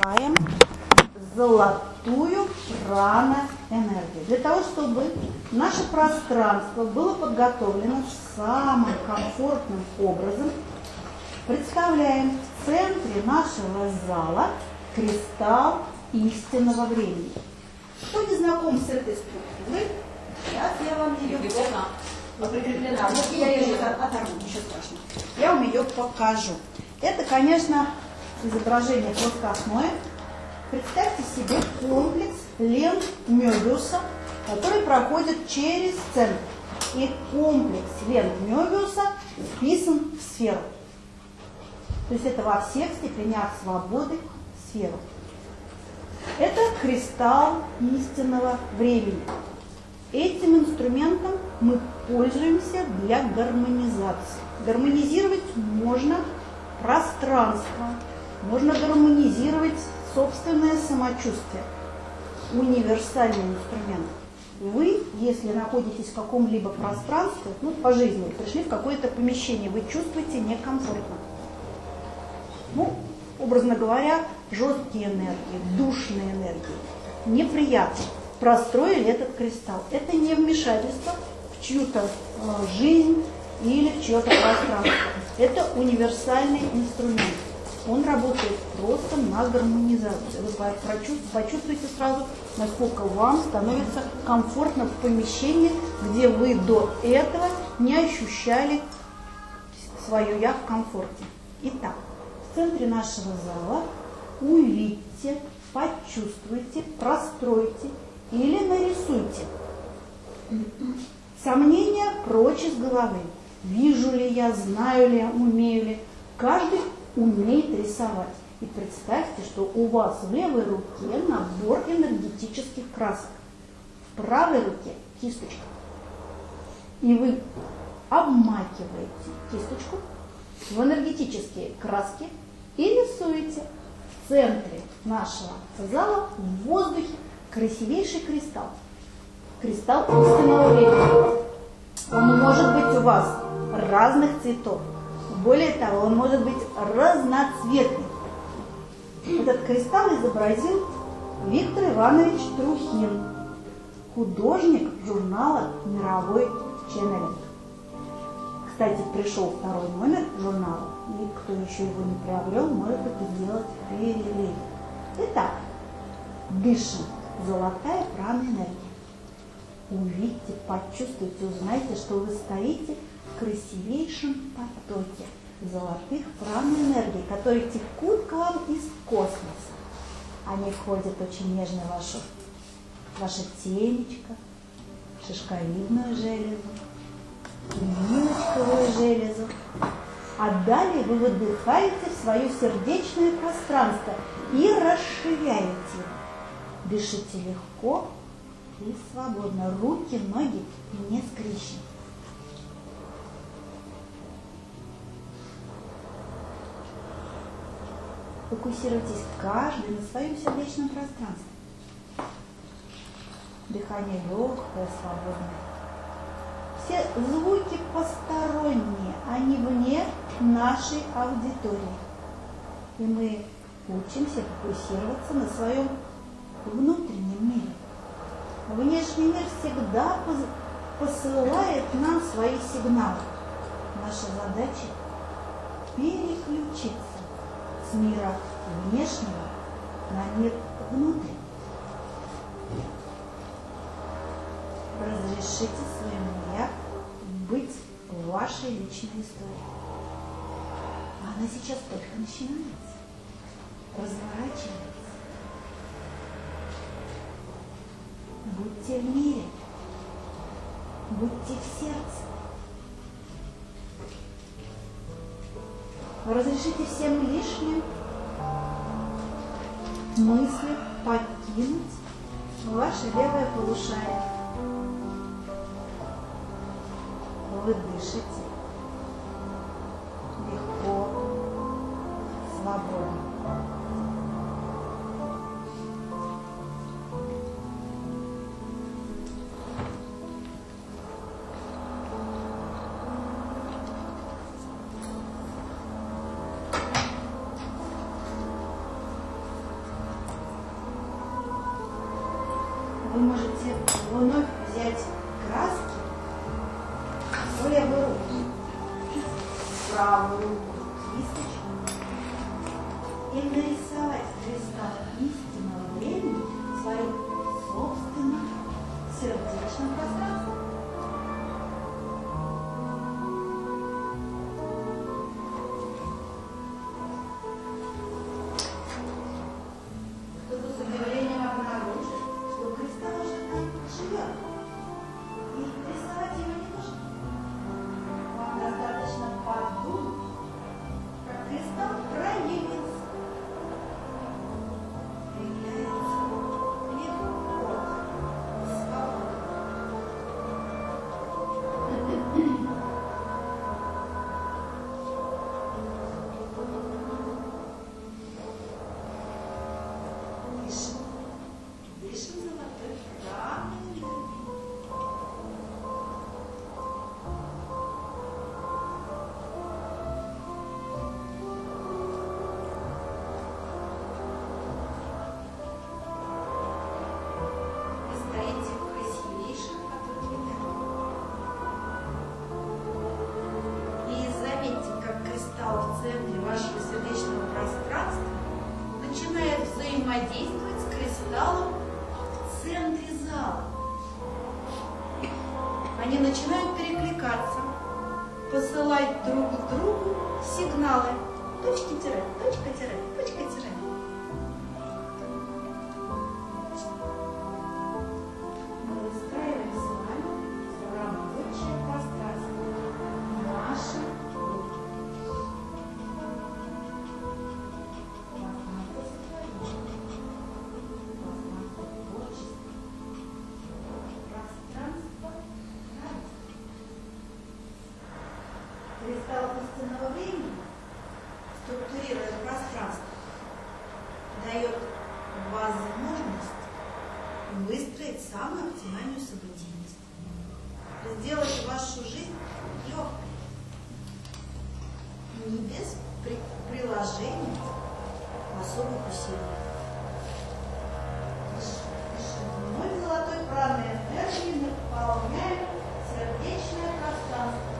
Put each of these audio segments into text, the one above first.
запускаем золотую праноэнергию. Для того, чтобы наше пространство было подготовлено самым комфортным образом, представляем в центре нашего зала кристалл истинного времени. Кто не знаком с этой структурой, сейчас я вам ее прикреплена. Вот я ее оторву, ничего страшного. Я вам ее покажу. Это, конечно, изображение плоскостное. Представьте себе комплекс лент Мёбиуса, который проходит через центр. И комплекс лент Мёбиуса вписан в сферу. То есть это во всех степенях свободы сферу. Это кристалл истинного времени. Этим инструментом мы пользуемся для гармонизации. Гармонизировать можно пространство, можно гармонизировать собственное самочувствие. Универсальный инструмент. Вы, если находитесь в каком-либо пространстве, по жизни, пришли в какое-то помещение, вы чувствуете некомфортно. Образно говоря, жесткие энергии, душные энергии, неприятно. Простроили этот кристалл. Это не вмешательство в чью-то жизнь или в чье-то пространство. Это универсальный инструмент. Он работает просто на гармонизацию. Вы почувствуете сразу, насколько вам становится комфортно в помещении, где вы до этого не ощущали свое «я» в комфорте. Итак, в центре нашего зала увидьте, почувствуйте, простройте или нарисуйте. Сомнения прочь из головы. Вижу ли я, знаю ли, умею ли. Каждый умеет рисовать. И представьте, что у вас в левой руке набор энергетических красок. В правой руке кисточка. И вы обмакиваете кисточку в энергетические краски и рисуете в центре нашего зала в воздухе красивейший кристалл. Кристалл истинного времени. Он может быть у вас разных цветов. Более того, он может быть разноцветный. Этот кристалл изобразил Виктор Иванович Трухин, художник журнала «Мировой ченнелинг». Кстати, пришел второй номер журнала, и кто еще его не приобрел, может это сделать в перерыве. Итак, дышим. Золотая праноэнергия. Увидьте, почувствуйте, узнайте, что вы стоите в красивейшем потоке золотых праноэнергий, которые текут к вам из космоса. Они входят очень нежно в ваше темечко, шишковидную железу, милочковую железу. А далее вы выдыхаете в свое сердечное пространство и расширяете его. Дышите легко и свободно. Руки, ноги не скрещены. Фокусируйтесь каждый на своем сердечном пространстве. Дыхание легкое, свободное. Все звуки посторонние, они вне нашей аудитории. И мы учимся фокусироваться на своем внутреннем мире. Внешний мир всегда посылает нам свои сигналы. Наша задача переключиться с мира внешнего на мир внутренний. Разрешите своему «я» быть вашей личной историей. Она сейчас только начинается, разворачивается. Будьте в мире, будьте в сердце. Разрешите всем лишним мыслям покинуть ваше левое полушарие. Вы дышите легко, свободно. вы можете вновь взять краски в левую руку, в правую руку кисточку и нарисовать кристалл истинного времени в своем собственном сердечном пространстве. Кто-то с удивлением обнаружит, что кристалл уже живет. И рисовать его не нужно. Вам достаточно подумать, как кристалл проявился. Проявляется легко, свободно. Дышим золотой правильной энергией. Вы стоите в красивейших фотоэлементах. И заметьте, как кристалл в центре вашего сердечного пространства начинает взаимодействовать с кристаллом в центре зала. Они начинают перекликаться, посылать друг другу сигналы. Точки-тире, точка-тире, точка-тире. Мы выстраиваем с вами рабочее пространство. Наше руки. Кристалл истинного времени, структурируя пространство, дает возможность выстроить самую оптимальную событийность, сделать вашу жизнь легкой, не без приложения особых усилий. Вновь золотой праной энергией наполняем сердечное пространство.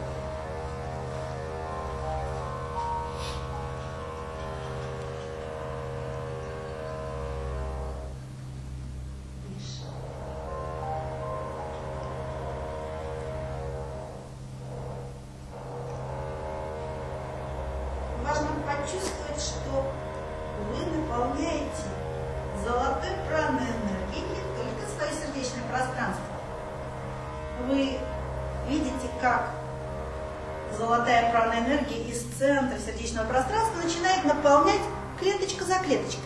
Важно почувствовать, что вы наполняете золотой праной энергией не только свое сердечное пространство. Вы видите, как золотая праная энергия из центра сердечного пространства начинает наполнять клеточка за клеточкой.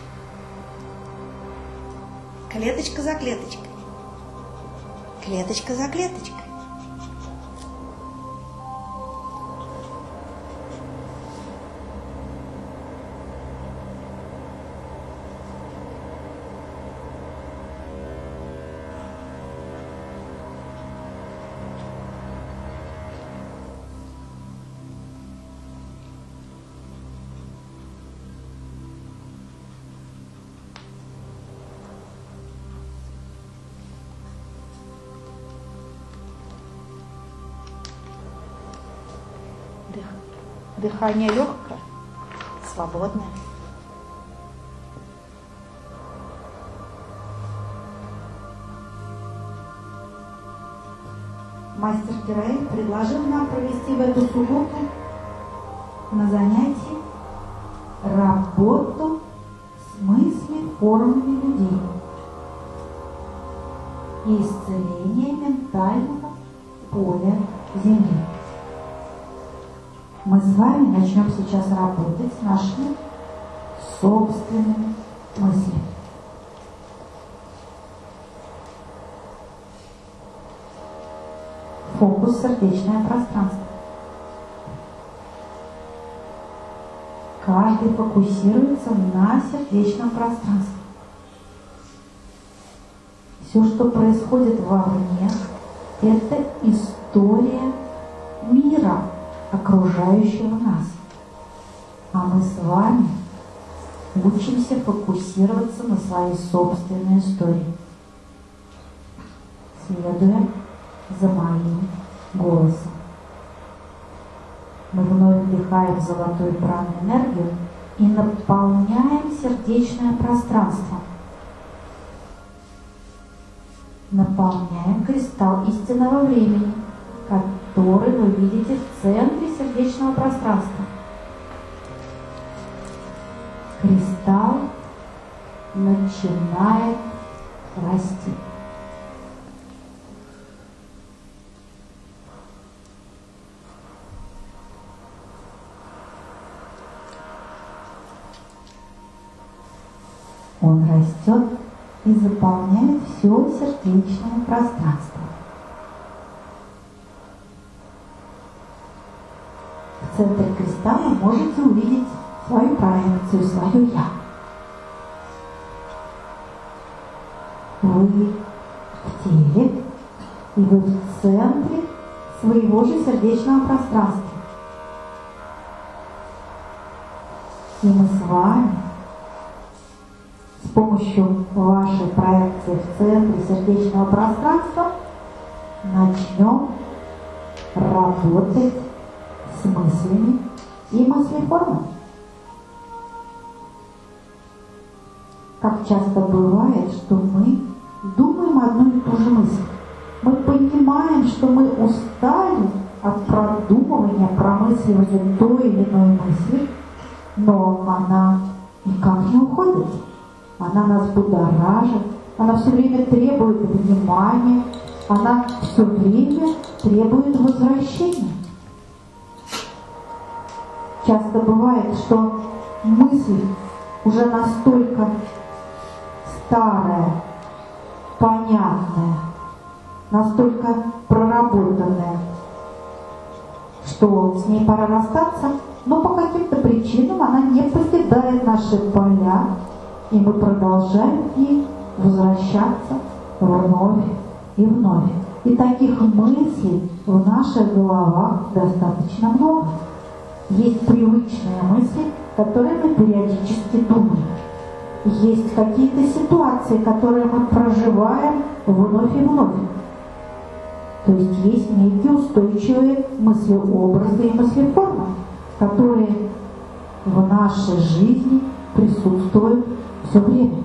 Клеточка за клеточкой. Клеточка за клеточкой. Дыхание легкое, свободное. Мастер Кираэль предложил нам провести в эту субботу на занятии работу с мыслями, формами людей и исцеление ментального поля Земли. Мы с вами начнем сейчас работать с нашими собственными мыслями. Фокус сердечное пространство. Каждый фокусируется на сердечном пространстве. Все, что происходит вовне, это история мира, окружающего нас. А мы с вами учимся фокусироваться на своей собственной истории. следуя за моим голосом. Мы вновь вдыхаем золотую прану энергию и наполняем сердечное пространство. Наполняем кристалл истинного времени, который вы видите в центре сердечного пространства. Кристалл начинает расти. Он растет и заполняет все сердечное пространство. В центре кристалла можете увидеть свою проекцию, свое «Я». Вы в теле, и вы в центре своего же сердечного пространства. И мы с вами с помощью вашей проекции в центре сердечного пространства начнем работать с мыслями и мыслеформами. Как часто бывает, что мы думаем одну и ту же мысль. Мы понимаем, что мы устали от продумывания, промысливания той или иной мысли, но она никак не уходит. Она нас будоражит, она все время требует внимания, она все время требует возвращения. Часто бывает, что мысль уже настолько старая, понятная, настолько проработанная, что с ней пора расстаться, но по каким-то причинам она не покидает наши поля, и мы продолжаем к ней возвращаться вновь и вновь. И таких мыслей в наших головах достаточно много. Есть привычные мысли, которые мы периодически думаем. Есть какие-то ситуации, которые мы проживаем вновь и вновь. То есть некие устойчивые мыслеобразы и мыслеформы, которые в нашей жизни присутствуют все время.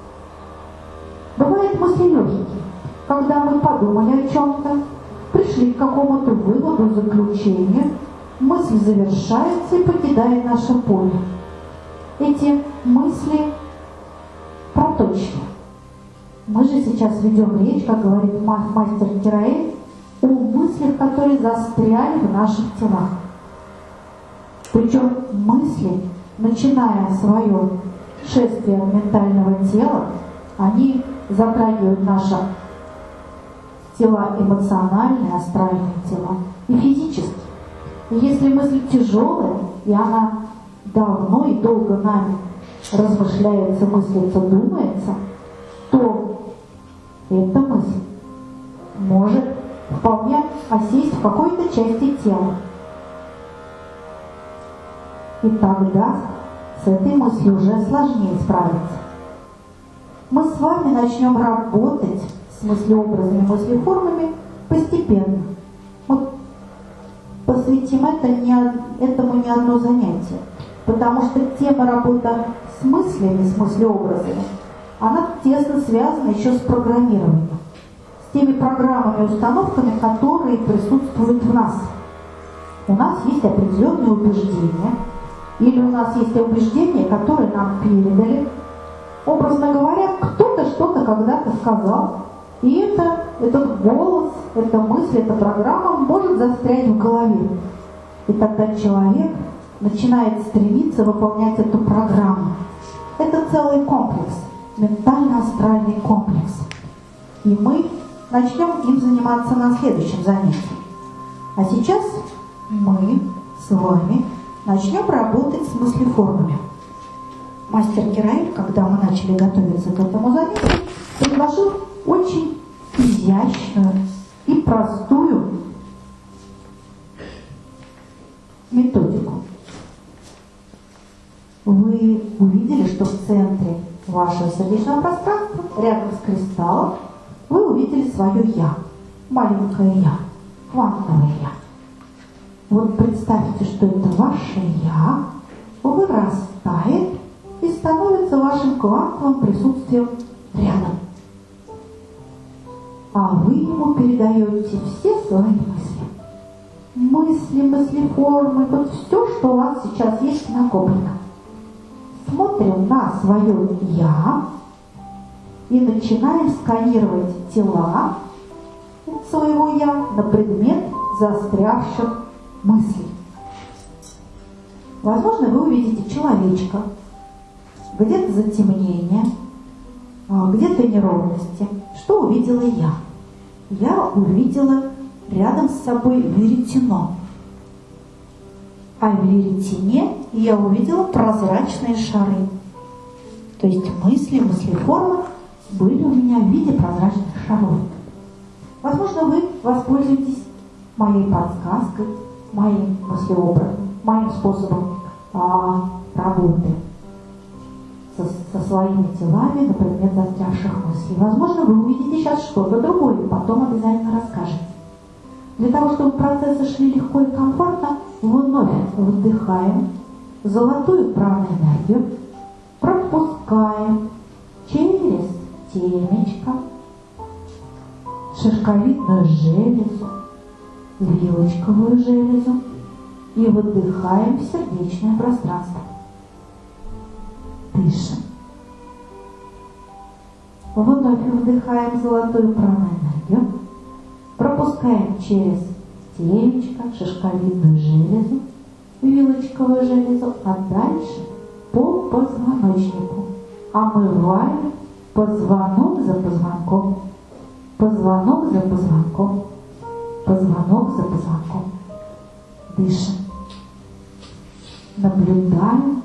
Бывают мысли легкие, когда мы подумали о чем-то, пришли к какому-то выводу, заключению, мысль завершается и покидает наше поле. Эти мысли проточны. Мы же сейчас ведем речь, как говорит мастер Кираэль, о мыслях, которые застряли в наших телах. Причем мысли, начиная свое шествие ментального тела, они затрагивают наши тела эмоциональные, астральные тела и физические. И если мысль тяжелая, и она давно и долго нами размышляется, мыслится, думается, то эта мысль может вполне осесть в какой-то части тела. И тогда с этой мыслью уже сложнее справиться. Мы с вами начнем работать с мыслеобразами, мыслеформами постепенно. Мы посвятим этому не одно занятие, потому что тема работы с мыслями, с мыслеобразами, она тесно связана еще с программированием, с теми программами и установками, которые присутствуют в нас. У нас есть определенные убеждения, или у нас есть убеждения, которые нам передали. Образно говоря, кто-то что-то когда-то сказал, и этот голос, эта мысль, эта программа может застрять в голове. И тогда человек начинает стремиться выполнять эту программу. Это целый комплекс, ментально-астральный комплекс. И мы начнем им заниматься на следующем занятии. А сейчас мы с вами начнем работать с мыслеформами. Мастер Кираэль, когда мы начали готовиться к этому занятию, предложил очень изящную и простую методику. Вы увидели, что в центре вашего сердечного пространства, рядом с кристаллом, вы увидели свое «я», маленькое «я», квантовое «я». Вот представьте, что это ваше «я» вырастает и становится вашим квантовым присутствием рядом. А вы ему передаете все свои мысли. Мысли, мыслеформы, вот все, что у вас сейчас есть накоплено. Смотрим на свое «я» и начинаем сканировать тела своего «я» на предмет застрявших мыслей. Возможно, вы увидите человечка, где-то затемнение, где-то неровности. Что увидела я? Я увидела рядом с собой веретено. А в веретене я увидела прозрачные шары. То есть мысли, мыслеформы были у меня в виде прозрачных шаров. Возможно, вы воспользуетесь моей подсказкой, моим мыслеобразом, моим способом работы со своими телами на предмет застрявших мыслей. Возможно, вы увидите сейчас что-то другое, потом обязательно расскажете. Для того, чтобы процессы шли легко и комфортно, вновь вдыхаем золотую праноэнергию, пропускаем через темечко, шишковидную железу, вилочковую железу и выдыхаем в сердечное пространство. Дышим. Вновь вдыхаем золотую праноэнергию, пропускаем через темечко, шишковидную железу, вилочковую железу, а дальше по позвоночнику. Омываем позвонок за позвонком, позвонок за позвонком, позвонок за позвонком. Дышим. Наблюдаем,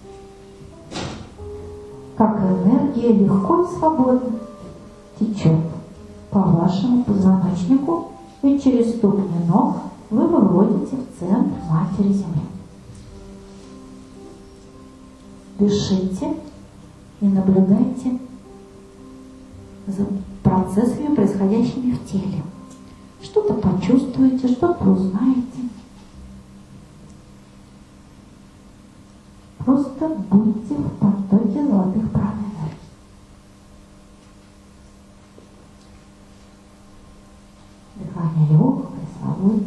как энергия легко и свободно течет по вашему позвоночнику, и через ступни ног вы выводите в центр Матери Земли. Дышите и наблюдайте за процессами, происходящими в теле. Что-то почувствуете, что-то узнаете. Просто будьте в потоке золотых праноэнергий. Дыхание легкое, свободное.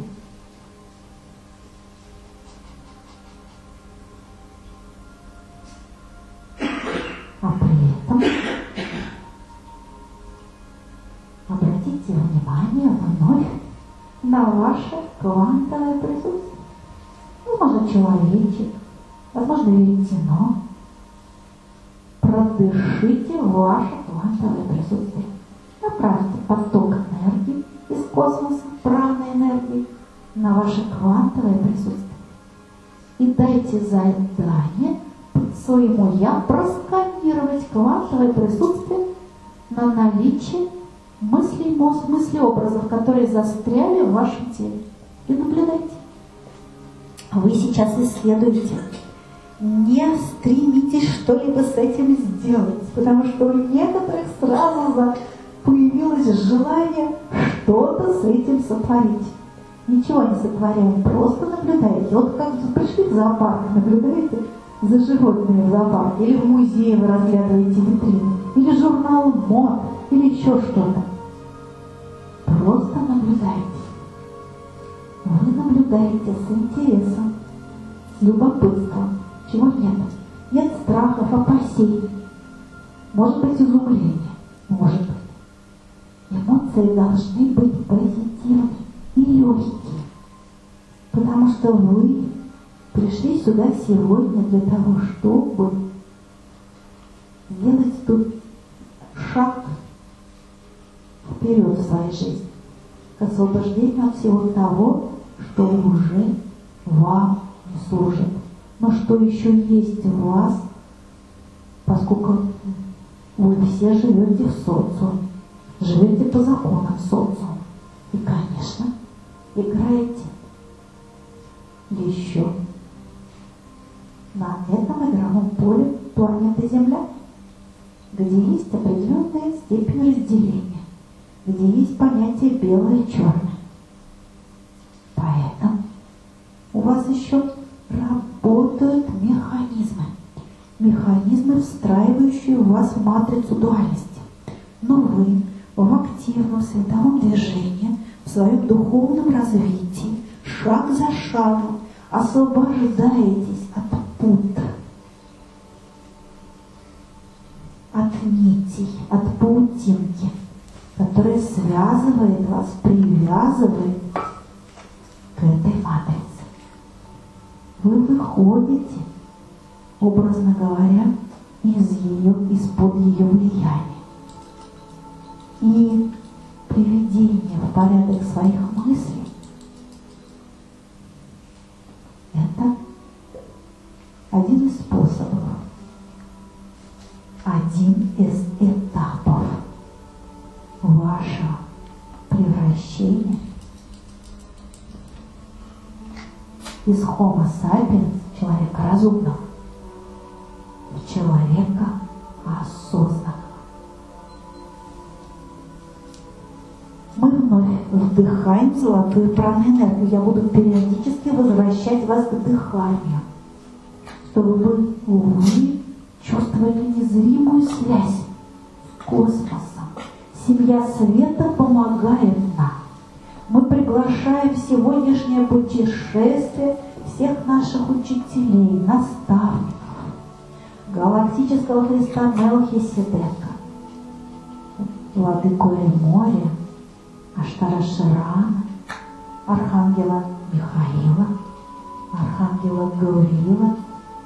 А при этом обратите внимание вновь на ваше квантовое присутствие. Возможно, человечек, возможно, веретено. Продышите ваше квантовое присутствие. Направьте поток энергии из космоса, праноэнергии, на ваше квантовое присутствие. И дайте задание своему «я» просканировать квантовое присутствие на наличие мыслей, мыслеобразов, которые застряли в вашем теле. И наблюдайте. Вы сейчас исследуете. Не стремитесь что-либо с этим сделать, потому что у некоторых сразу появилось желание что-то с этим сотворить. Ничего не сотворяем, просто наблюдаете. Вот как пришли в зоопарк, наблюдаете за животными в зоопарке, или в музее вы разглядываете витрины, или журнал мод, или еще что-то. Просто наблюдайте. Вы наблюдаете с интересом, с любопытством. Чего нет? Нет страхов, опасений. Может быть, изумление. Может быть. Эмоции должны быть позитивны и легкие. Потому что вы пришли сюда сегодня для того, чтобы сделать тут шаг вперед в своей жизни, к освобождению от всего того, что уже вам не служит, но что еще есть в вас, поскольку вы все живете в социуме, живете по законам социума. И, конечно, играете еще на этом игровом поле планеты Земля, где есть определенная степень разделения. где есть понятие белое и черное. Поэтому у вас еще работают механизмы. Механизмы, встраивающие вас в матрицу дуальности. Но вы в активном световом движении, в своем духовном развитии, шаг за шагом освобождаетесь от пут, от нитей, от паутинки, которая связывает вас, привязывает к этой матрице. Вы выходите, образно говоря, из-под ее влияния. И приведение в порядок своих мыслей – это один из способов, один из этапов вашего превращения из Homo sapiens, человека разумного, в человека осознанного. Мы вновь вдыхаем золотую праноэнергию. Я буду периодически возвращать вас к дыханию, чтобы вы чувствовали незримую связь с космосом. Семья света помогает нам. Мы приглашаем в сегодняшнее путешествие всех наших учителей, наставников, галактического Христа Мелхиседека, владыку моря, Аштара Ширана, архангела Михаила, архангела Гавриила.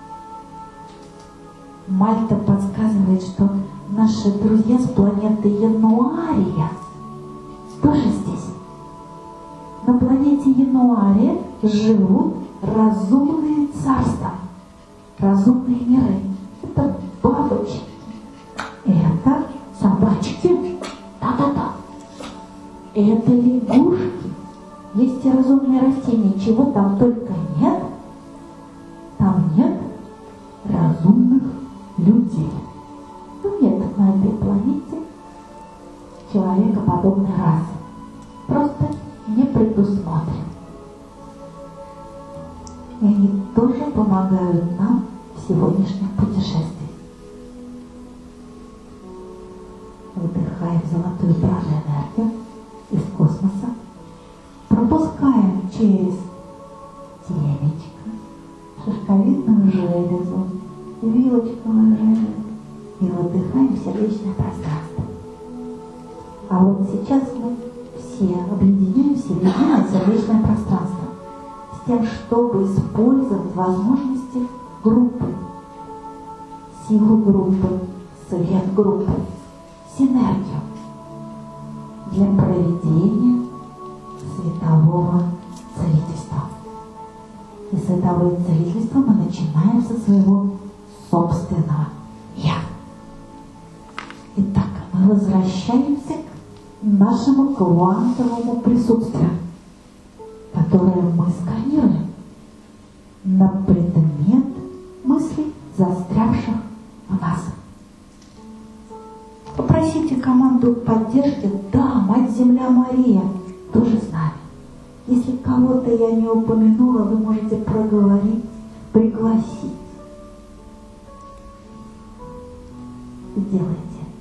Мальта подсказывает, что наши друзья с планеты Януария тоже здесь. На планете Януария живут разумные царства, разумные миры. Это бабочки, это собачки, да-да-да. Это лягушки. Есть и разумные растения, чего там только нет. Там нет разумных людей. Ну, нет на этой планете человекоподобной расы. Просто не предусмотрен. И они тоже помогают нам в сегодняшнем путешествии. Выдыхаем золотую праноэнергию из космоса, пропускаем через темечко, шишковидную железу, вилочковую железу и выдыхаем в сердечное пространство. А вот сейчас мы все объединяемся в единое сердечное пространство с тем, чтобы использовать возможности группы, силу группы, свет группы, синергию для проведения светового целительства. И световое целительство мы начинаем со своего собственного «Я». Итак, мы возвращаемся к нашему квантовому присутствию, которое мы сканируем на предмет мыслей, застрявших в нас. Попросите команду поддержки. Да, Мать-Земля Мария тоже с нами. Если кого-то я не упомянула, вы можете проговорить, пригласить. Сделайте это.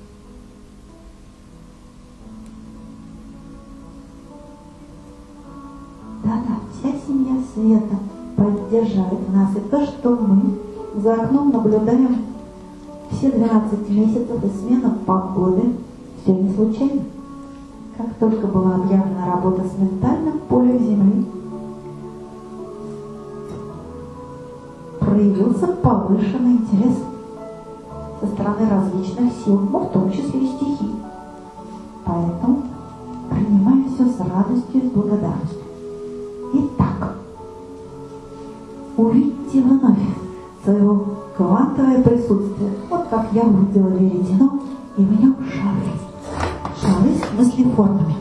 Да-да, вся семья света поддерживает нас. И то, что мы за окном наблюдаем все 12 месяцев и смена погоды, все не случайно. Как только была объявлена работа с ментальным полем Земли, проявился повышенный интерес со стороны различных сил, но в том числе и стихий. Поэтому принимаем все с радостью и с благодарностью. Итак, увидьте вновь своего квантовое присутствие. Вот как я увидела веретено, и в нем шары. Шары с мыслеформами.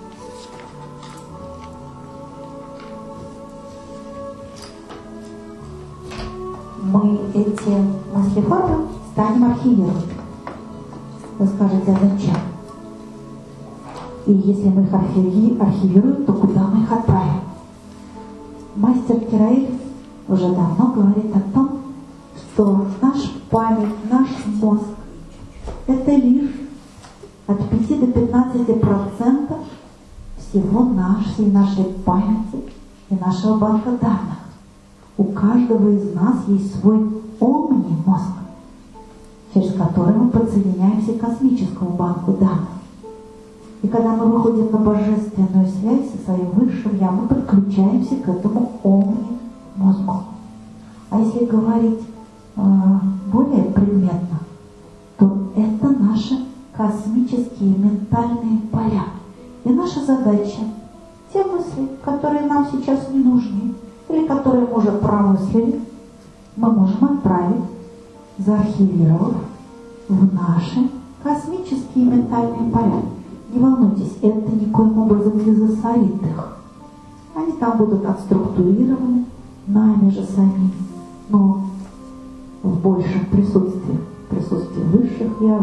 Мы эти мыслеформы станем архивировать. Вы скажете, а зачем? И если мы их архивируем, то куда мы их отправим? Мастер Кираэль уже давно говорит о том, что наш память, наш мозг – это лишь от 5 до 15% всего нашей памяти и нашего банка данных. У каждого из нас есть свой омни-мозг, через который мы подсоединяемся к космическому банку данных. И когда мы выходим на божественную связь со своим высшим я, мы подключаемся к этому омни-мозгу. А если говорить более предметно, то это наши космические ментальные поля. И наша задача – те мысли, которые нам сейчас не нужны, или которые мы уже промыслили, мы можем отправить, заархивировав в наши космические ментальные поля. Не волнуйтесь, это никоим образом не засорит их. Они там будут отструктурированы нами же самими, но в большем присутствии высших я.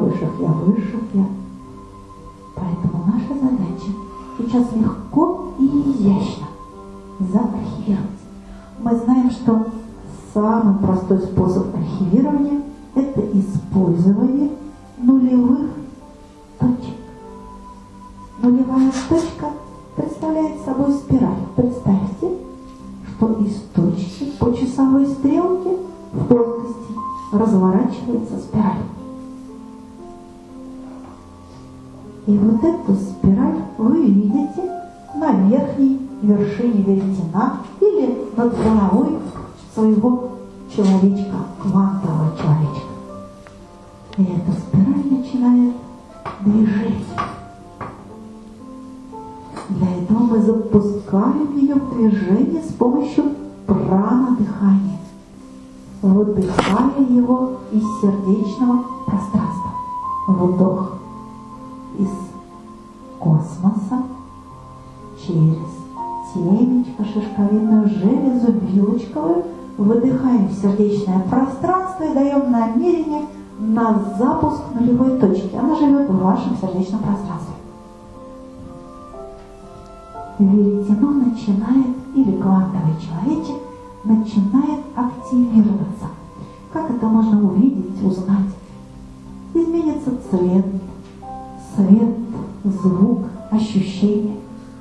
Поэтому наша задача сейчас легко и изящно заархивировать. Мы знаем, что самый простой способ архивирования – это использование нулевых точек. Нулевая точка представляет собой спираль. Представьте, что из точки по часовой стрелке в плоскости разворачивается спираль. И вот эту спираль вы видите на верхней вершине веретена или над головой своего человечка, квантового человечка. И эта спираль начинает движение. Для этого мы запускаем ее в движение с помощью прана-дыхания, выдыхая его из сердечного пространства. Вдох из космоса через темечко, шишковидную железу, вилочковую, выдыхаем в сердечное пространство и даем намерение на запуск нулевой точки. Она живет в вашем сердечном пространстве. Веретено начинает, или квантовый человечек начинает активироваться. Как это можно увидеть, узнать? Изменится цвет, свет, звук, ощущение.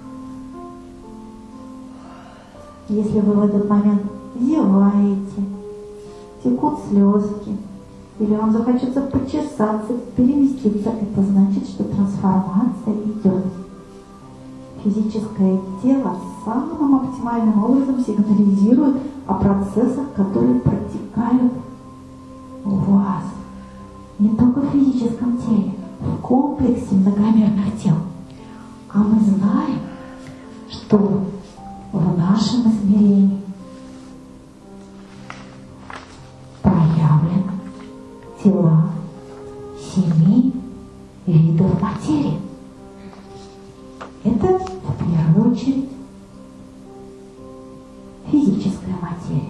Если вы в этот момент зеваете, текут слезки, или вам захочется почесаться, переместиться, это значит, что трансформация идет. Физическое тело самым оптимальным образом сигнализирует о процессах, которые протекают у вас. Не только в физическом теле, в комплексе многомерных тел. А мы знаем, что в нашем измерении проявлены тела 7 видов материи. Это в первую очередь физическая материя.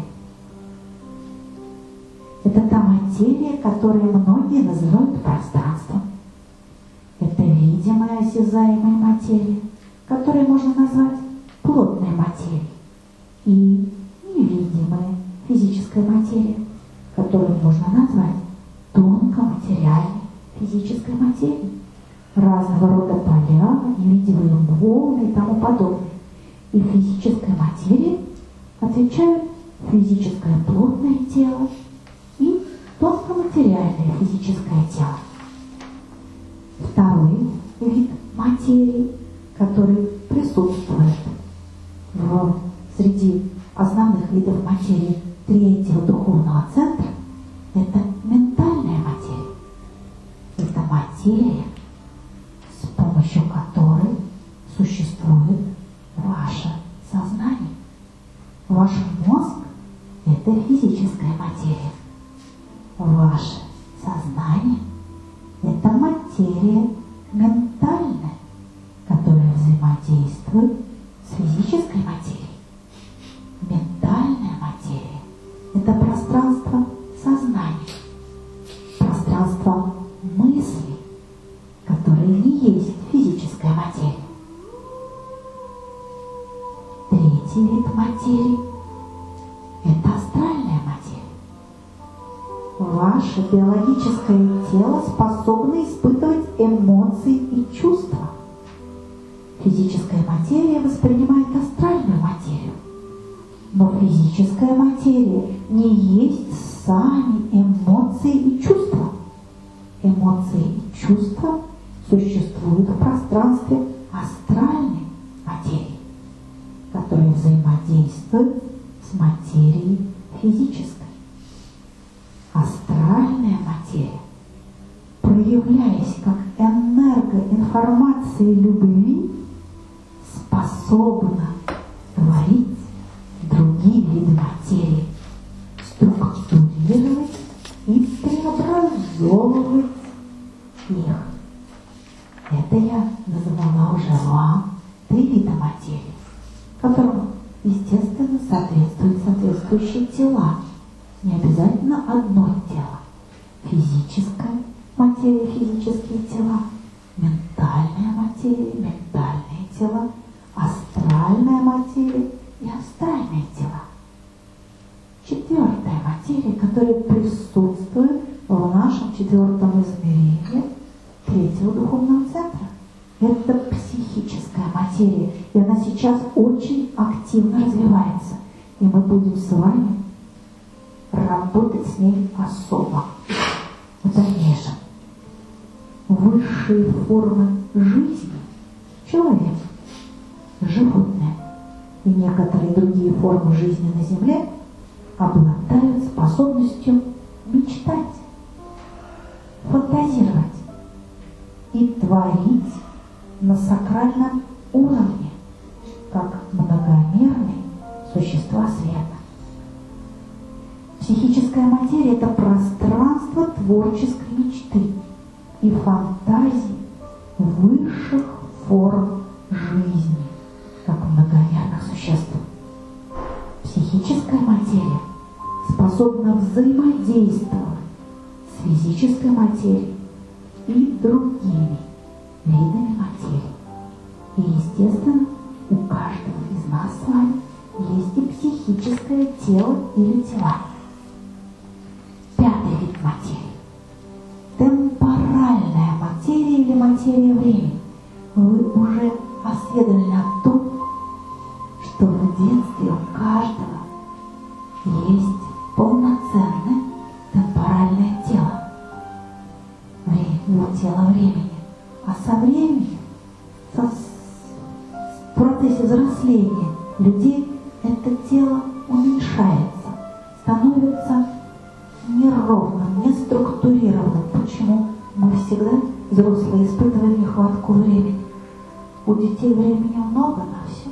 Это та материя, которую многие называют пространством. Это видимая, осязаемая материя, которую можно назвать плотной материей. И невидимая физическая материя, которую можно назвать тонкоматериальной физической материей. Разного рода поля, невидимые волны и тому подобное. И физической материи отвечают физическое плотное тело и тонкоматериальное физическое тело. Второй вид материи, который присутствует среди основных видов материи третьего духовного центра, это ментальная материя. Это материя, с помощью которой существует ваше сознание. Ваш мозг – это физическая материя. Ваше сознание – это материя ментальная, которая взаимодействует с физической материей. Ментальная материя – это пространство сознания, пространство мыслей, которые не есть физическая материя. Третий вид материи – это астральная материя. Ваше биологическое тело способно испытывать эмоции и чувства. Физическая материя воспринимает астральную материю. Но физическая материя не есть сами эмоции и чувства. Эмоции и чувства существуют в пространстве астральной материи, которая взаимодействует с материей физической. Астральная материя, проявляясь как энергоинформация любви, способна творить другие виды материи, структурировать и преобразовывать их. Это я называла уже вам 3 вида материи, которым, естественно, соответствуют соответствующие тела. Не обязательно одно тело. Физическая материя, физические тела, ментальная материя, ментальные тела, астральная материя и астральные тела. 4-я материя, которая присутствует в нашем 4-м измерении 3-го духовного центра. Это психическая материя, и она сейчас очень активно развивается. И мы будем с вами работать с ней особо в дальнейшем. Высшие формы жизни – человек, животное и некоторые другие формы жизни на Земле обладают способностью мечтать, фантазировать и творить на сакральном уровне, как многомерные существа света. Психическая материя – это пространство творческой мечты и фантазии высших форм жизни, как многомерных существ. Психическая материя способна взаимодействовать с физической материей и другими видами материи. И, естественно, у каждого из нас с вами есть и психическое тело или тела. 5-й вид материи – темпоральная материя или материя времени. Вы уже осведомлены о том, что в детстве у каждого есть полноценное темпоральное тело, тело времени. А со временем, в процессе взросления людей, это тело уменьшается, становится неровным, неструктурированным. Почему? Мы всегда, взрослые, испытываем нехватку времени. У детей времени много на все.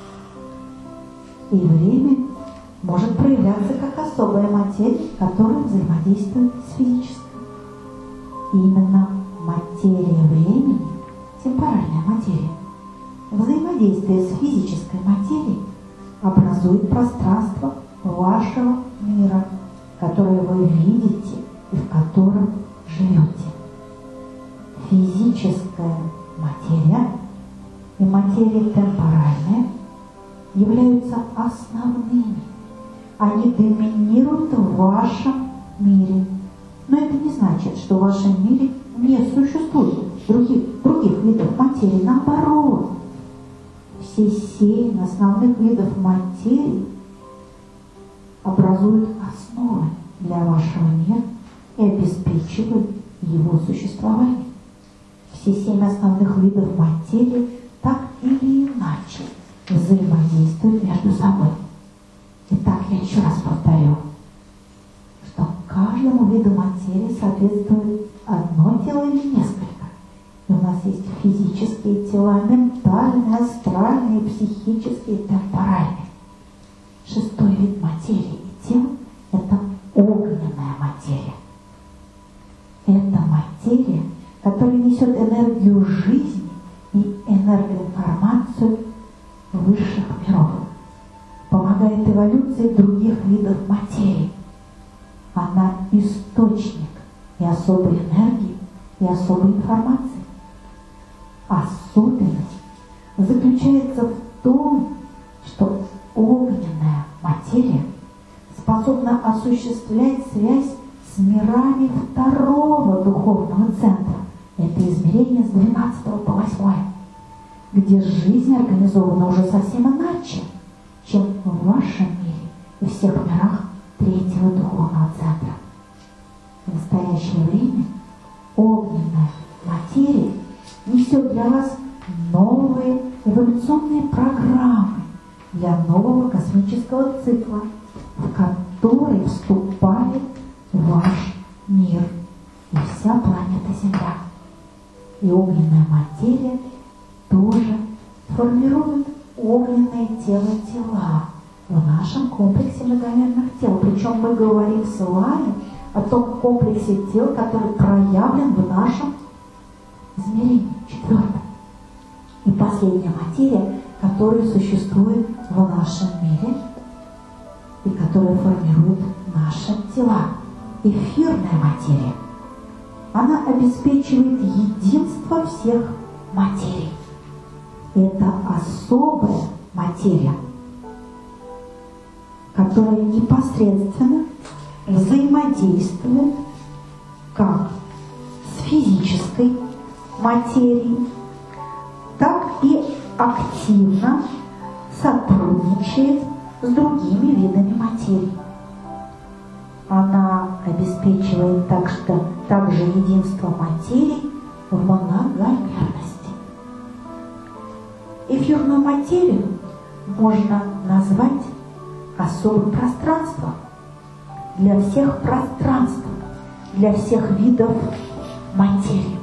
И время может проявляться как особая материя, которая взаимодействует с физической. Именно материя времени, темпоральная материя, взаимодействие с физической материей образует пространство вашего мира, которое вы видите и в котором живете. Физическая материя и материя темпоральная являются основными. Они доминируют в вашем мире. Но это не значит, что в вашем мире не существует других видов материи. Наоборот, все 7 основных видов материи образуют основы для вашего мира и обеспечивают его существование. Все 7 основных видов материи так или иначе взаимодействуют между собой. Итак, я еще раз повторю, что каждому виду материи соответствует одно тело или несколько. И у нас есть физические тела, ментальные, астральные, психические, темпоральные. 6-й вид материи и тел – это огненная материя. Это материя, которая несет энергию жизни и энергоинформацию высших миров, помогает эволюции других видов материи. Она источник и особой энергии, и особой информации. Особенность заключается в том, что огненная материя способна осуществлять связь с мирами второго духовного центра. Это измерение с 12 по 8, где жизнь организована уже совсем иначе, чем в вашем мире и всех мирах третьего духовного центра. В настоящее время огненная материя несет для вас новые эволюционные программы для нового космического цикла, в который вступает ваш мир и вся планета Земля. И огненная материя тоже формирует огненные тела в нашем комплексе многомерных тел. Причем мы говорим с вами о том комплексе тел, который проявлен в нашем измерении, четвертом. И последняя материя, которая существует в нашем мире и которая формирует наши тела. Эфирная материя. Она обеспечивает единство всех материй. Это особая материя, которая непосредственно взаимодействует как с физической материей, так и активно сотрудничает с другими видами материи. Она обеспечивает также единство материй в многомерности. Эфирную материю можно назвать особым пространством для всех пространств, для всех видов материи.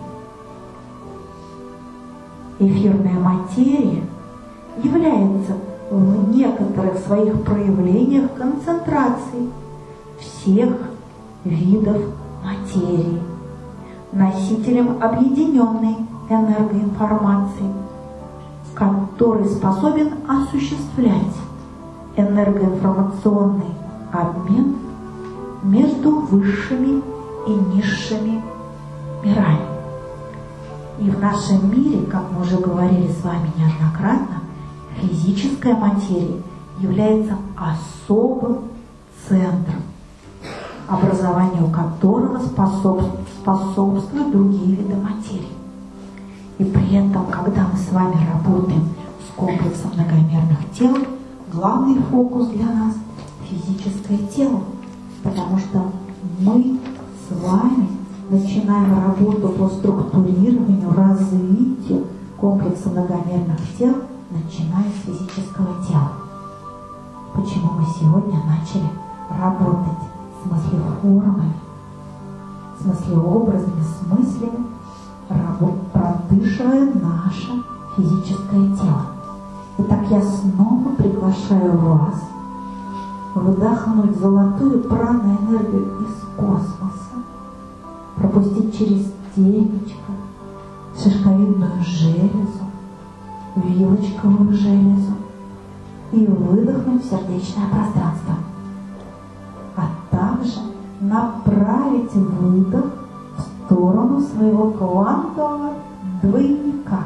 Эфирная материя является в некоторых своих проявлениях концентрацией всех видов материи, носителем объединенной энергоинформации, который способен осуществлять энергоинформационный обмен между высшими и низшими мирами. И в нашем мире, как мы уже говорили с вами неоднократно, физическая материя является особым центром, образованию которого способствуют другие виды материи. И при этом, когда мы с вами работаем с комплексом многомерных тел, главный фокус для нас – физическое тело, потому что мы с вами начинаем работу по структурированию, развитию комплекса многомерных тел, начиная с физического тела. Почему мы сегодня начали работать с мыслеформами, с мыслеобразами, с мыслями, продышивая наше физическое тело. Итак, я снова приглашаю вас вдохнуть золотую праноэнергию из космоса, пропустить через темечко, шишковидную железу, вилочковую железу и выдохнуть в сердечное пространство. А также направить выдох в сторону своего квантового двойника.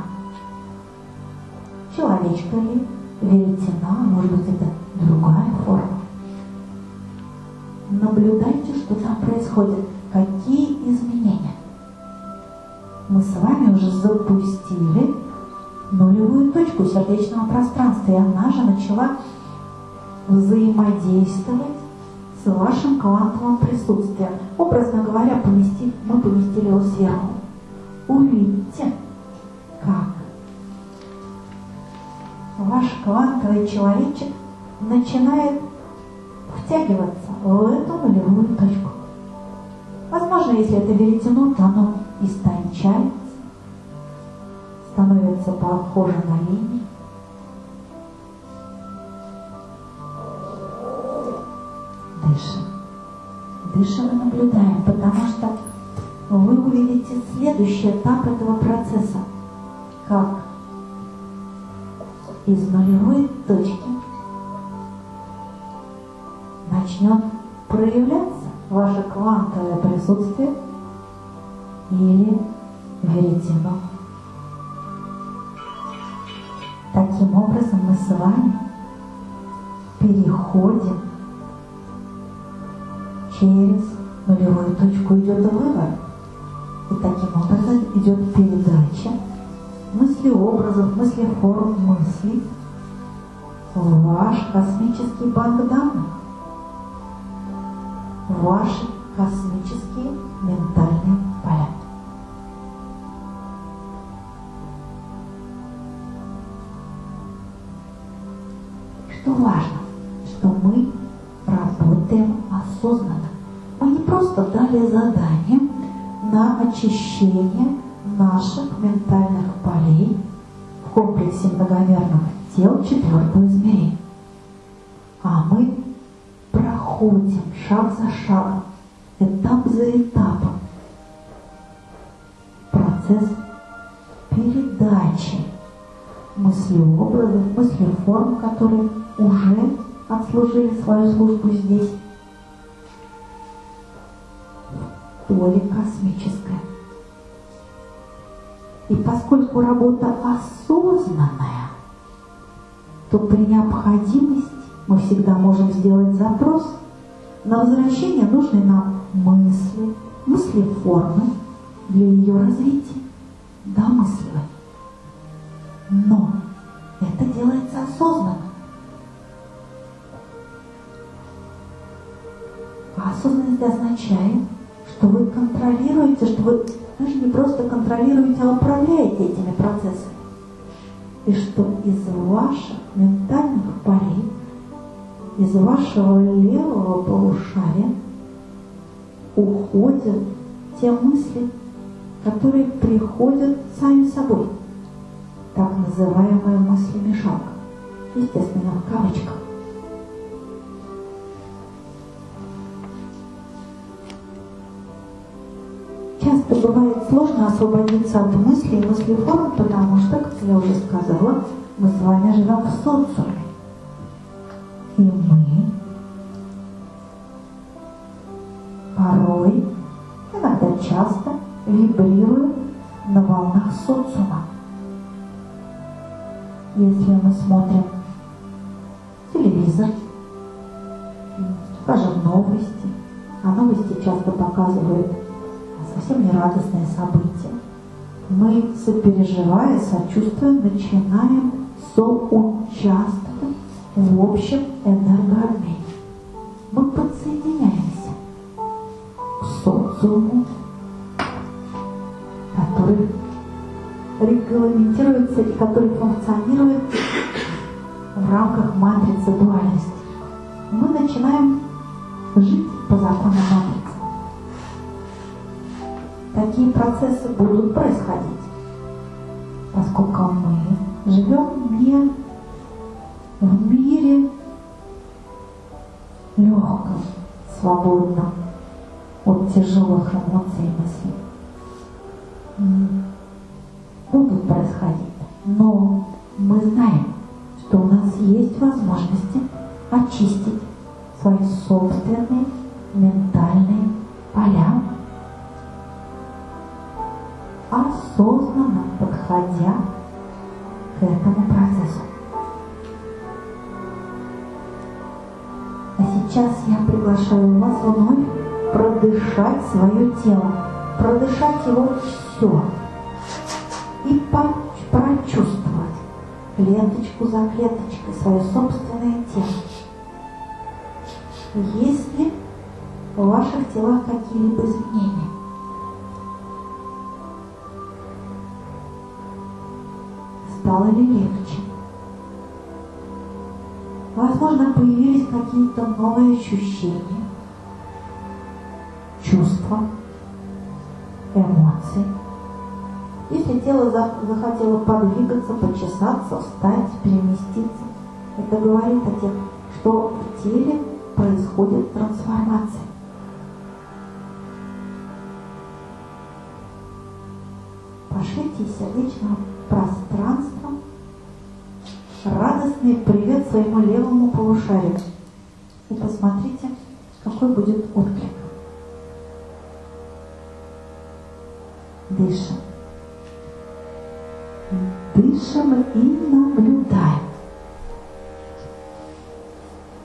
Человечка ли, веретена, может быть, это другая форма. Наблюдайте, что там происходит, какие изменения. Мы с вами уже запустили нулевую точку сердечного пространства, и она же начала взаимодействовать с вашим квантовым присутствием. Образно говоря, мы поместили его сверху. Увидите, как ваш квантовый человечек начинает втягиваться в эту нулевую точку. Возможно, если это веретено, то оно истончается, становится похоже на линии. Дышим. Дышим и наблюдаем, потому что вы увидите следующий этап этого процесса, как из нулевой точки начнет проявляться ваше квантовое присутствие или веретено. Таким образом мы с вами переходе через нулевую точку идет вывод. И таким образом идет передача мыслеобразов, мыслеформ, мыслей в ваш космический банк данных, в ваши космические ментальные поля. Что важно, что мы работаем осознанно. Мы не просто дали задание на очищение наших ментальных полей в комплексе многомерных тел 4-го измерения. А мы проходим шаг за шагом, этап за этапом процесс передачи мыслеобразов, мыслеформ, которые уже отслужили свою службу здесь, в поле космическое. И поскольку работа осознанная, то при необходимости мы всегда можем сделать запрос на возвращение нужной нам мысли, мыслеформы для ее развития, домысливания. Но это делается осознанно. А осознанность означает, что вы контролируете, что вы даже не просто контролируете, а управляете этими процессами. И что из ваших ментальных полей, из вашего левого полушария уходят те мысли, которые приходят сами собой. Так называемая мыслемешалка. Естественно, в кавычках. Часто бывает сложно освободиться от мыслей и мыслеформ, потому что, как я уже сказала, мы с вами живем в социуме. И мы порой, иногда часто, вибрируем на волнах социума. Если мы смотрим телевизор, скажем, новости, а новости часто показывают совсем нерадостные события, мы, сопереживая, сочувствуя, начинаем соучаствовать в общем энергообмене. Мы подсоединяемся к социуму, который регламентируется и который функционирует в рамках матрицы дуальности. Мы начинаем жить по законам матрицы. Такие процессы будут происходить, поскольку мы живем не в мире легком, свободном от тяжелых эмоций и мыслей. Будут происходить, но мы знаем, что у нас есть возможности очистить свои собственные ментальные поля, осознанно подходя к этому процессу. А сейчас я приглашаю вас вновь продышать свое тело, продышать его все и прочувствовать клеточку за клеточкой свое собственное тело. Есть ли в ваших телах какие-либо изменения? Стало ли легче? Возможно, появились какие-то новые ощущения, чувства, эмоции. Если тело захотело подвигаться, почесаться, встать, переместиться, это говорит о том, что в теле происходит трансформация. Пошлите из сердечного пространства радостный привет своему левому полушарию и посмотрите, какой будет отклик. Дышим. Дышим и наблюдаем.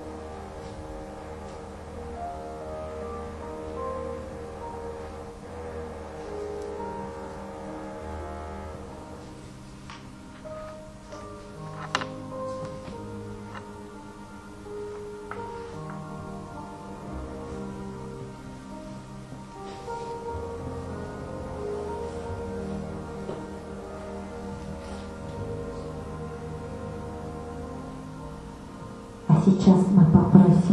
сейчас мы попросим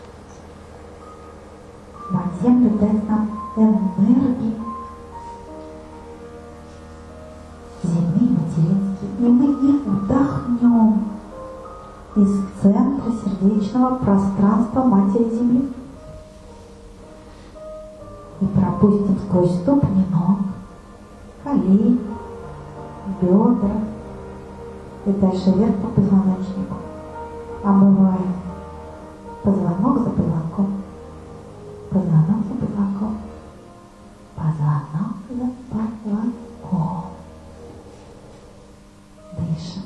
на землю дать нам энергии земные, материнские, и мы их вдохнем из центра сердечного пространства Матери Земли и пропустим сквозь ступни ног, колени, бедра и дальше вверх по позвоночнику, омываем позвонок за позвонком, позвонок за позвонком, позвонок за позвонком. Дышим.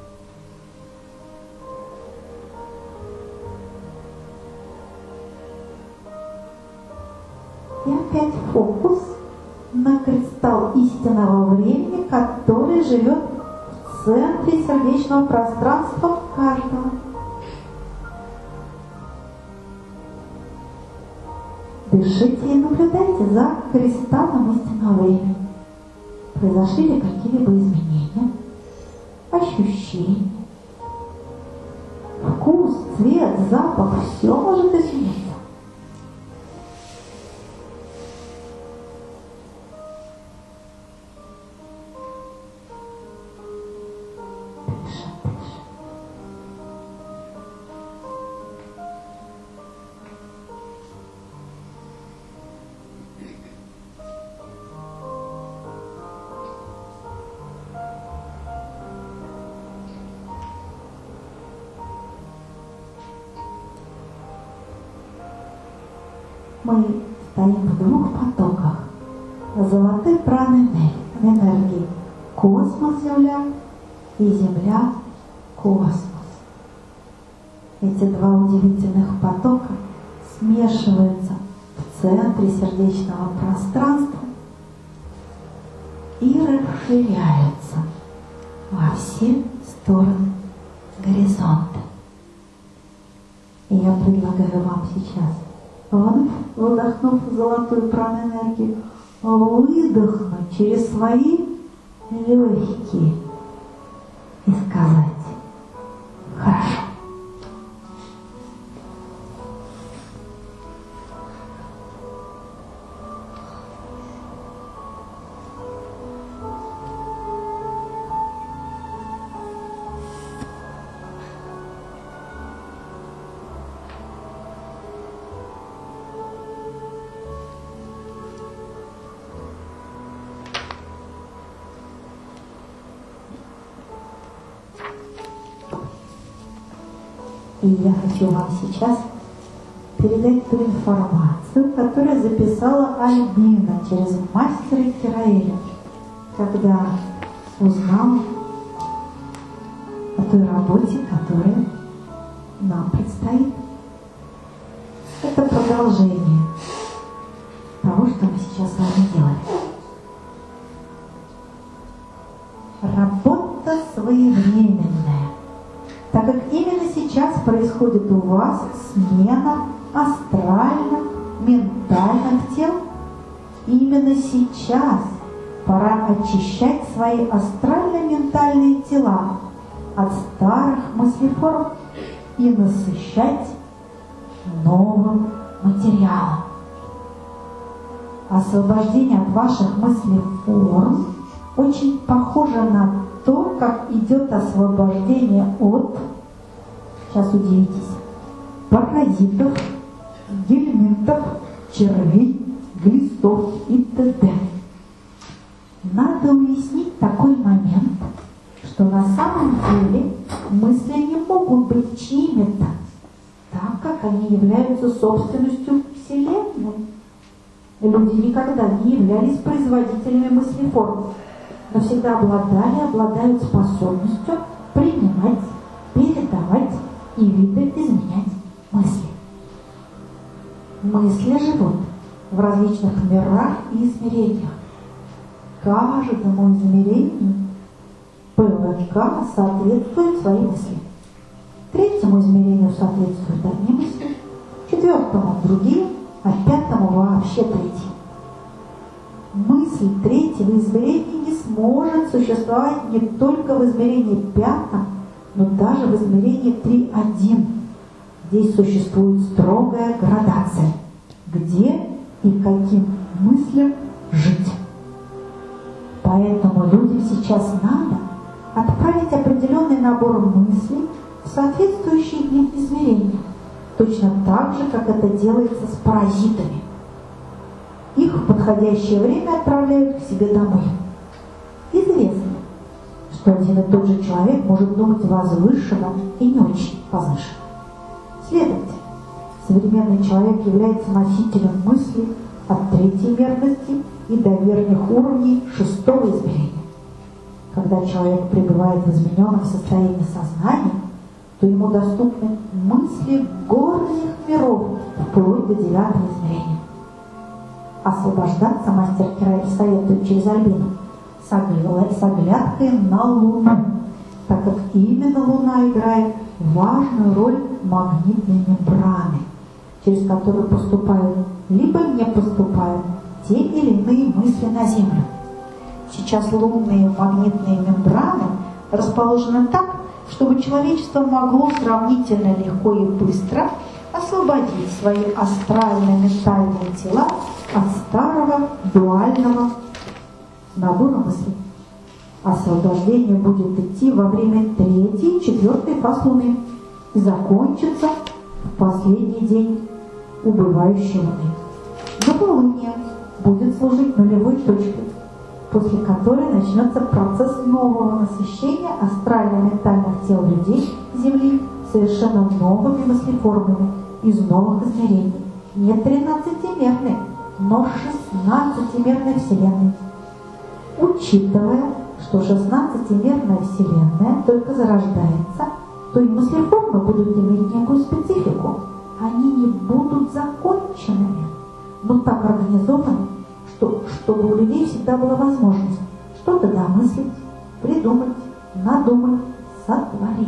И опять фокус на кристалл истинного времени, который живет в центре сердечного пространства каждого. Дышите и наблюдайте за кристаллом истинного времени. Произошли ли какие-либо изменения, ощущения, вкус, цвет, запах, все может измениться. Мы стоим в двух потоках золотой праны-энергии. Космос Земля и Земля космос. Эти два удивительных потока смешиваются в центре сердечного пространства и расширяются во все стороны горизонта. И я предлагаю вам сейчас, вновь вдохнув золотую праны-энергию, выдохнуть через свои легкие и сказать: хорошо. И я хочу вам сейчас передать ту информацию, которую записала Альбина через мастера Кираэля, когда узнала о той работе, которая нам предстоит. Это продолжение того, что мы сейчас с вами делаем. Работа своевременная. Так как именно сейчас происходит у вас смена астральных, ментальных тел, именно сейчас пора очищать свои астрально-ментальные тела от старых мыслеформ и насыщать новым материалом. Освобождение от ваших мыслеформ очень похоже на то, как идет освобождение от, сейчас удивитесь, паразитов, гельминтов, червей, глистов и т.д. Надо уяснить такой момент, что на самом деле мысли не могут быть чьими-то, так как они являются собственностью Вселенной. Люди никогда не являлись производителями мыслеформ, но всегда обладают способностью принимать, передавать и видоизменять мысли. Мысли живут в различных мирах и измерениях. Каждому измерению ПВК соответствует своей мысли. Третьему измерению соответствуют одни мысли, четвертому другие, а пятому вообще третий. Мысль третьего измерения не сможет существовать не только в измерении пятом, но даже в измерении 3.1. Здесь существует строгая градация, где и каким мыслям жить. Поэтому людям сейчас надо отправить определенный набор мыслей в соответствующие им измерения, точно так же, как это делается с паразитами. Их в подходящее время отправляют к себе домой. Известно, что один и тот же человек может думать возвышенно и не очень возвышенно. Следовательно, современный человек является носителем мыслей от третьей мерности и до верхних уровней шестого измерения. Когда человек пребывает в измененном состоянии сознания, то ему доступны мысли горных миров вплоть до девятого измерения. Освобождаться мастер Кираиль советует через Альбину с оглядкой на Луну, так как именно Луна играет важную роль магнитной мембраны, через которую поступают либо не поступают те или иные мысли на Землю. Сейчас лунные магнитные мембраны расположены так, чтобы человечество могло сравнительно легко и быстро освободить свои астральные ментальные тела от старого дуального набора мыслей. Освобождение будет идти во время третьей и четвертой фаз Луны и закончится в последний день убывающей Луны. Новолуние будет служить нулевой точкой, после которой начнется процесс нового насыщения астрально-ментальных тел людей Земли совершенно новыми мыслеформами из новых измерений, не 13-мерной, но 16-мерной Вселенной. Учитывая, что 16-мерная Вселенная только зарождается, то и мыслеформы будут иметь некую специфику. Они не будут законченными, но так организованы, чтобы у людей всегда была возможность что-то домыслить, придумать, надумать, сотворить.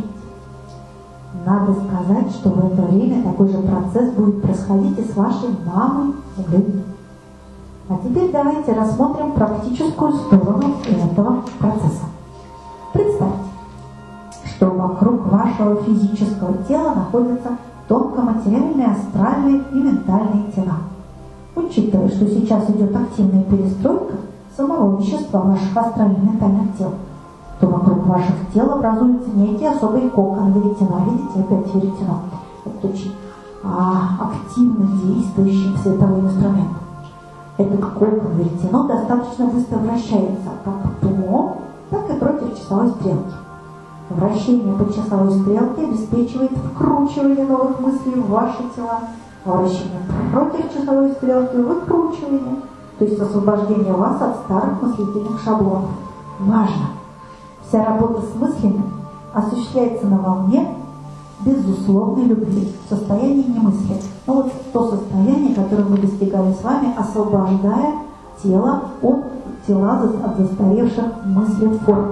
Надо сказать, что в это время такой же процесс будет происходить и с вашей мамой Глеб. А теперь давайте рассмотрим практическую сторону этого процесса. Представьте, что вокруг вашего физического тела находятся тонкоматериальные, астральные и ментальные тела. Учитывая, что сейчас идет активная перестройка самого вещества ваших астрально-ментальных тел, то вокруг ваших тел образуются некие особые коконы веретена. Видите, опять веретено. Это очень активно действующий световой инструмент. Этот кокон веретено достаточно быстро вращается как по, так и против часовой стрелки. Вращение по часовой стрелке обеспечивает вкручивание новых мыслей в ваши тела, а вращение против часовой стрелки – выкручивание, то есть освобождение вас от старых мыслительных шаблонов. Важно! Вся работа с мыслями осуществляется на волне безусловной любви, в состоянии немысли. Но вот то состояние, которое мы достигали с вами, освобождая тело от застаревших мыслеформ.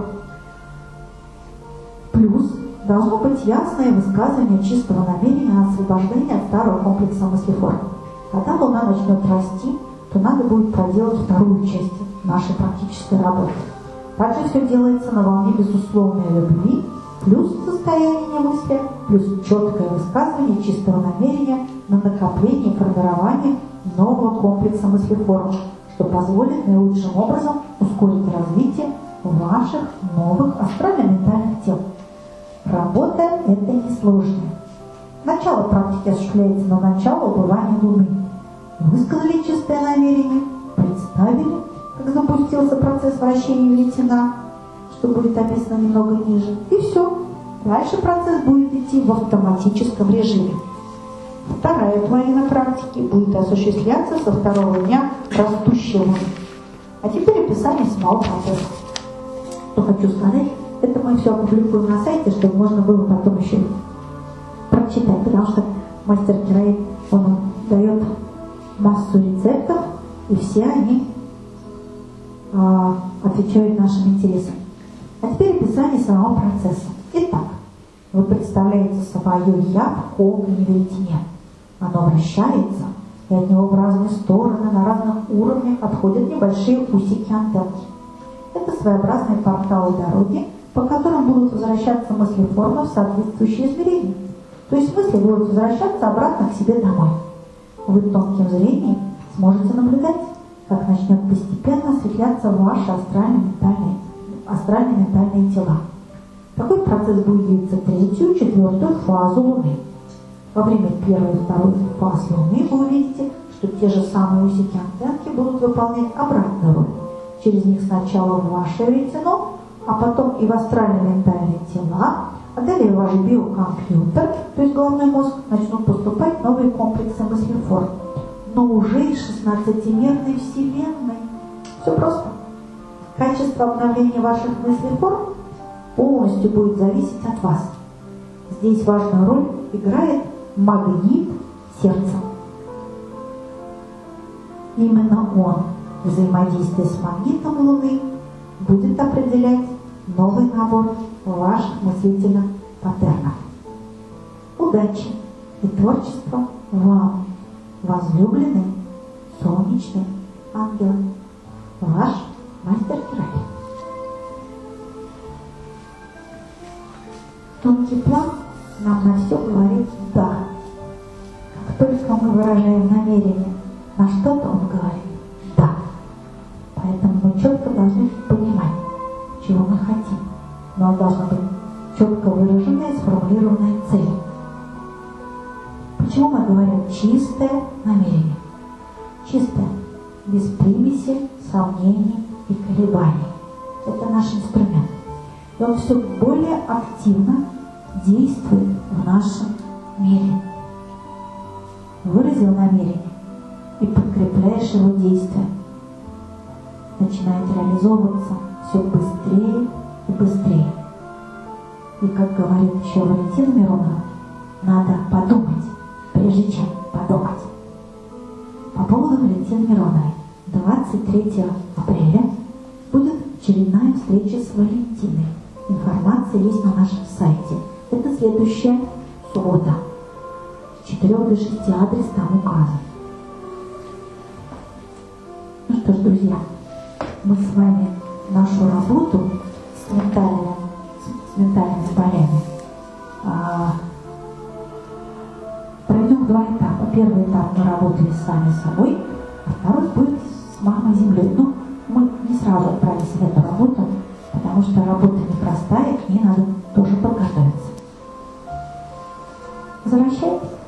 Плюс должно быть ясное высказывание чистого намерения на освобождение от старого комплекса мыслеформ. Когда Луна начнет расти, то надо будет проделать вторую часть нашей практической работы. Также все делается на волне безусловной любви, плюс состояние мысли, плюс четкое высказывание чистого намерения на накопление и формирование нового комплекса мыслеформ, что позволит наилучшим образом ускорить развитие ваших новых астрально-ментальных тел. Работа это несложная. Начало практики осуществляется на начало убывания Луны. Высказали чистое намерение, представили, как запустился процесс вращения веретена, что будет описано немного ниже, и все. Дальше процесс будет идти в автоматическом режиме. Вторая половина практики будет осуществляться со второго дня растущей Луны. А теперь описание самого процесса. Что хочу сказать, это мы все опубликуем на сайте, чтобы можно было потом еще прочитать, потому что мастер Кираиль, он дает массу рецептов, и все они отвечают нашим интересам. А теперь описание самого процесса. Итак, вы представляете свое «я» в коконе веретене. Оно вращается, и от него в разные стороны, на разных уровнях отходят небольшие усики антенки. Это своеобразные порталы дороги, по которым будут возвращаться мыслеформы в соответствующие измерения. То есть мысли будут возвращаться обратно к себе домой. Вы тонким зрением сможете наблюдать, как начнет постепенно осветляться ваши астрально-ментальные тела. Такой процесс будет длиться третью, четвертую фазу Луны. Во время первой и второй фаз Луны вы увидите, что те же самые усики-антенки будут выполнять обратную роль. Через них сначала в ваше веретено, а потом и в астрально-ментальные тела, а далее в ваш биокомпьютер, то есть головной мозг, начнут поступать новые комплексы мыслеформ, но уже из 16-мерной Вселенной. Все просто. Качество обновления ваших мыслеформ полностью будет зависеть от вас. Здесь важную роль играет магнит сердца. Именно он, взаимодействие с магнитом Луны, будет определять новый набор ваших мыслительных паттернов. Удачи и творчества вам, возлюбленный солнечный ангел, ваш мастер-герой. Тонкий план нам на все говорит «да». Как только мы выражаем намерение на что-то, он говорит «да». Поэтому мы четко должны понимать, чего мы хотим. У нас должна быть четко выраженная и сформулированная цель. Почему мы говорим чистое намерение? Чистое, без примеси, сомнений и колебаний. Это наш инструмент. И он все более активно действует в нашем мире. Выразил намерение и подкрепляешь его действием. Начинает реализовываться все быстрее и быстрее. И, как говорит еще Валентина Миронова, надо подумать, прежде чем подумать. По поводу Валентины Мироновой. 23 апреля будет очередная встреча с Валентиной. Информация есть на нашем сайте. Это следующая суббота. С 4 до 6 адрес там указан. Ну что ж, друзья, мы с вами нашу работу с ментальными полями пройдем в два этапа. Первый этап мы работали сами с собой, а второй будет с мамой Землей. Но мы не сразу отправились в эту работу, потому что работа непростая, к ней надо тоже подготовиться. Возвращайтесь.